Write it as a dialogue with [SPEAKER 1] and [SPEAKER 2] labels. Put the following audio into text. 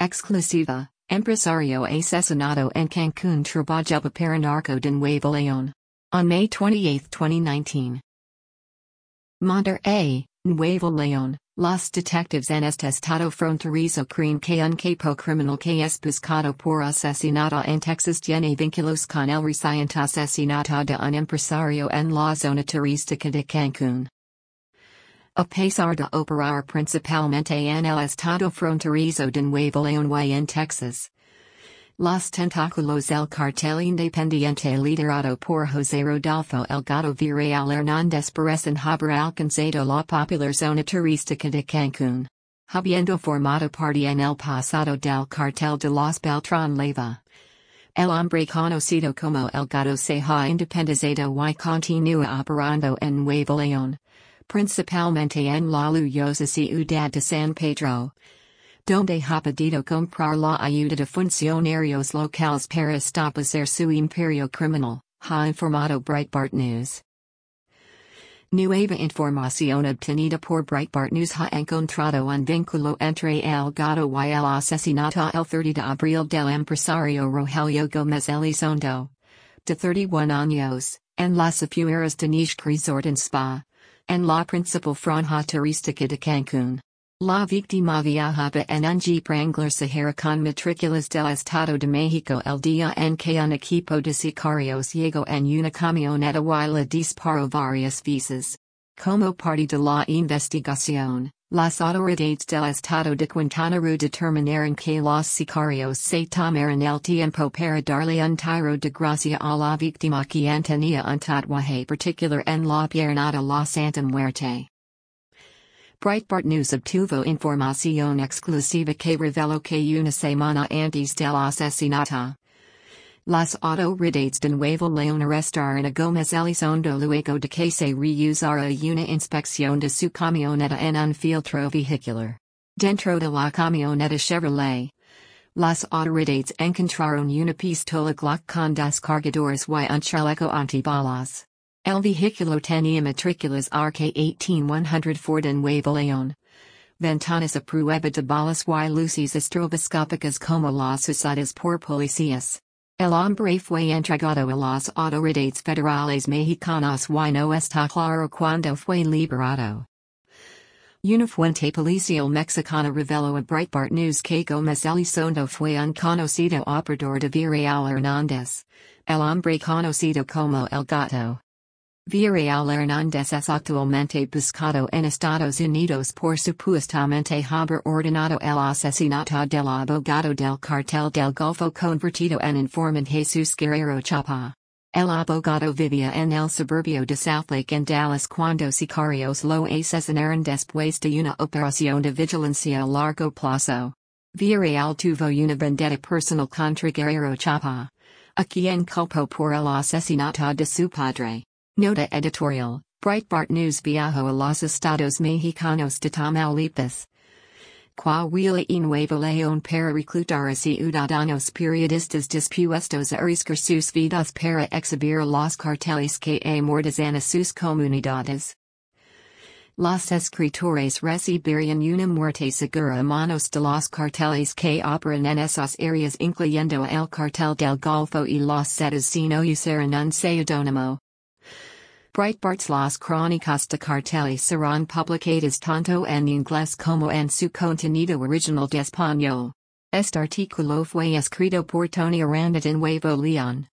[SPEAKER 1] Exclusiva, Empresario Asesinado en Cancún Trabajaba para Narco de Nuevo León. On May 28, 2019. Monterrey, Nuevo León, los detectives en este estado fronterizo creen que un capo criminal que es buscado por asesinato en Texas tiene vínculos con el reciente asesinato de un empresario en la zona turística de Cancún. A pesar de operar principalmente en el estado fronterizo de Nuevo León y en Texas, los tentáculos del cartel independiente liderado por José Rodolfo El Gato Villarreal Hernández parecen haber alcanzado la popular zona turística de Cancún, habiendo formado parte en el pasado del cartel de los Beltrán Leiva. El hombre conocido como El Gato se ha independizado y continúa operando en Nuevo León, principalmente en la lujosa ciudad de San Pedro, donde ha podido comprar la ayuda de funcionarios locales para establecer su imperio criminal, ha informado Breitbart News. Nueva información obtenida por Breitbart News ha encontrado un vínculo entre el gato y el asesinato el 30 de abril del empresario Rogelio Gómez Elizondo, de 31 años, en las afueras de Nishk Resort and Spa, en la principal franja turística de Cancún. La víctima viajaba en un Jeep Wrangler Sahara con matrículas del Estado de México el día en que un equipo de sicarios llegó en una camioneta y le disparó varias veces. Como parte de la investigación, las autoridades del Estado de Quintana Roo determinaron que los sicarios se tomaron el tiempo para darle un tiro de gracia a la víctima quien tenía un tatuaje particular en la pierna de la Santa Muerte. Breitbart News obtuvo información exclusiva que reveló que una semana antes del asesinato, las autoridades de Nuevo León arrestaron a Gómez Elizondo luego de que se realizara una inspección de su camioneta en un filtro vehicular. Dentro de la camioneta Chevrolet, las autoridades encontraron una pistola Glock con dos cargadores y un chaleco antibalas. El vehículo tenía matrículas RK18100 Ford en Nuevo León. Ventanas a prueba de balas y luces estroboscópicas como las usadas por policías. El hombre fue entregado a las autoridades federales mexicanas y no está claro cuándo fue liberado. Una fuente policial mexicana reveló a Breitbart News que Gómez Elizondo fue un conocido operador de Villarreal Hernández, el hombre conocido como El Gato. Villarreal Hernández es actualmente buscado en Estados Unidos por supuestamente haber ordenado el asesinato del abogado del cartel del Golfo convertido en informant Jesús Guerrero Chapa. El abogado vivía en el suburbio de Southlake en Dallas cuando sicarios lo asesinaron después de una operación de vigilancia a largo plazo. Villarreal tuvo una vendetta personal contra Guerrero Chapa, a quien culpó por el asesinato de su padre. Nota editorial, Breitbart News viajó a los estados mexicanos de Tamaulipas, Coahuila y Nuevo León para reclutar a ciudadanos periodistas dispuestos a arriesgar sus vidas para exhibir los carteles que amordazan a sus comunidades. Los escritores recibirían una muerte segura a manos de los carteles que operan en esas áreas incluyendo el cartel del Golfo y los Zetas si no usaran un seudónimo. Breitbart's Las Crónicas de Carteles serán publicadas tanto en inglés como en su contenido original de español. Este artículo fue escrito por Tony Aranda de Nuevo León.